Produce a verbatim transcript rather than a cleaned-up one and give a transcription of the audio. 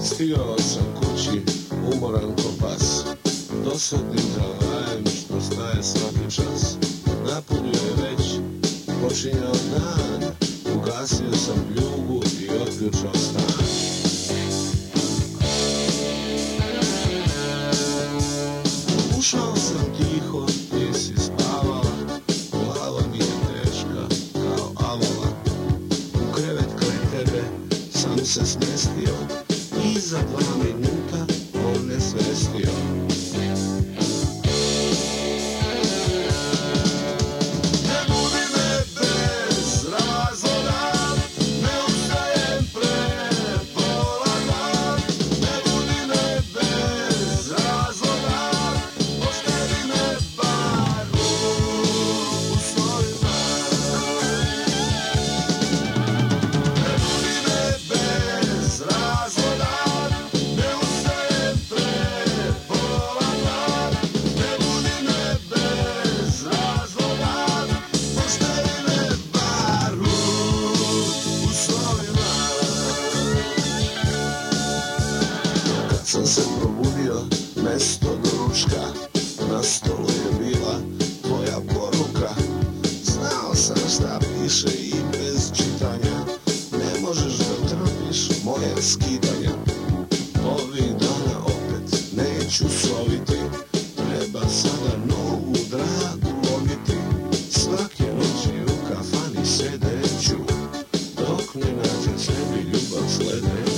Stigao sam kući, umoran ko pas, dosadnim tramvajem što staje svaki čas. Napolju je već počinjao dan, ugasio sam pljugu i otključao stan. Ušao sam tiho, ti si spavala, glava mi je teška kao avala. U krevet kraj tebe sam se smestio i za dva minuta on ne svestio. Ne budi me bez razloga, ne ustajem pre pola dva. Ne budi me bez razloga, ostavi me bar u svojima. Ne budi me bez razloga, ne ustajem pre pola dva. Ne budi me bez razloga, ostavi me bar u svojima. Kad sam se probudio, mesto do ručka, na stolu je bila tvoja poruka. Znao sam šta piše i bez čitanja ne možeš da trpiš moje skidanja. Ovih dana opet neću soviti, treba sada novu dragu loviti. Svake noći u kafani sedeću, dok ne nađem sebi ljubav sledeću.